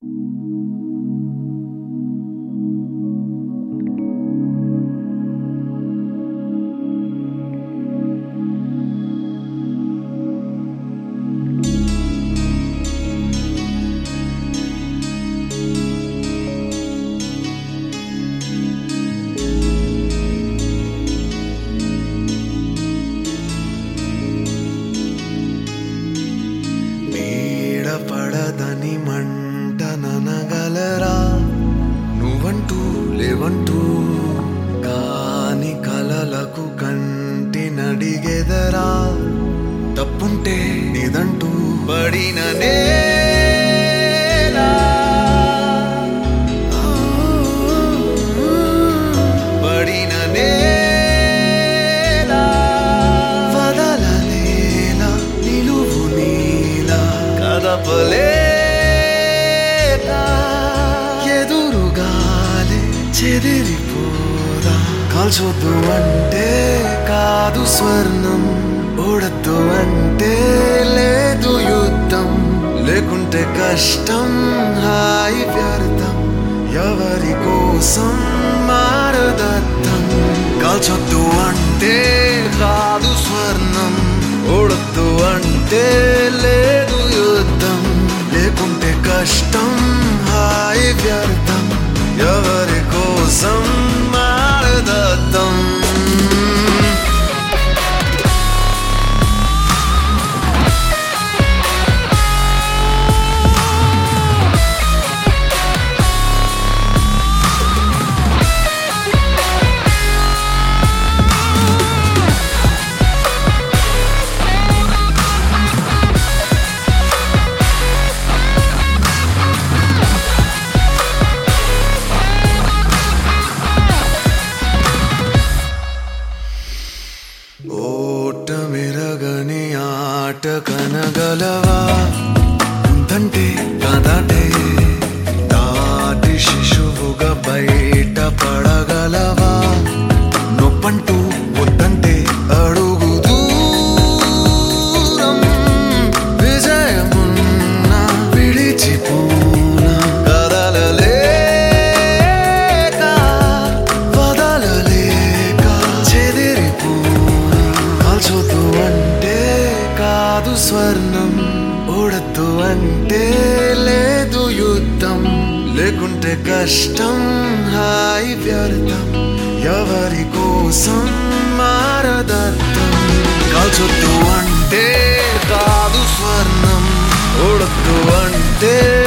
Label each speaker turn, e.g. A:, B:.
A: పడదని మంట ననగలరా నువ్వంటూ లేవంటూ కాని కలలకు కంటి నడిగెదరా తప్పుంటే నిదంటూ పడిన నేలా పడిన నేలా వదలనేలా నిలువు నీలా కదపలేక ఎదురుగాలే చెదిరిపోదా కాల్చొద్దు అంటే కాదు స్వర్ణం ఓడద్దు అంటే లేదు యుద్ధం లేకుంటే కష్టం హాయి వ్యర్థం ఎవరి కోసం మారదర్థం కాల్చొద్దు అంటే కాదు స్వర్ణం ఓడద్దు అంటే లేదు యుద్ధం లేకుంటే కష్టం హాయి వ్యర్థం ఎవరి కోసం మారదర్థం ఓటమిరగని ఆట కనగలవా ఉందంటే కదటే దాటి శిశువుగా బయట పడగలవా నొప్పంటూ వద్దంటే అడుగు దూరం విజయమున్న విడిచిపోనా కదలలేక వదలలేక చెదిరిపోనా కాల్చొద్దు అంటే కాదు స్వర్ణం ఓడద్దు అంటే లేదు యుద్ధం లేకుంటే కష్టం హాయి వ్యర్థం ఎవరి కోసం మారదర్థం కాల్చొద్దు అంటే కాదు స్వర్ణం ఓడద్దు అంటే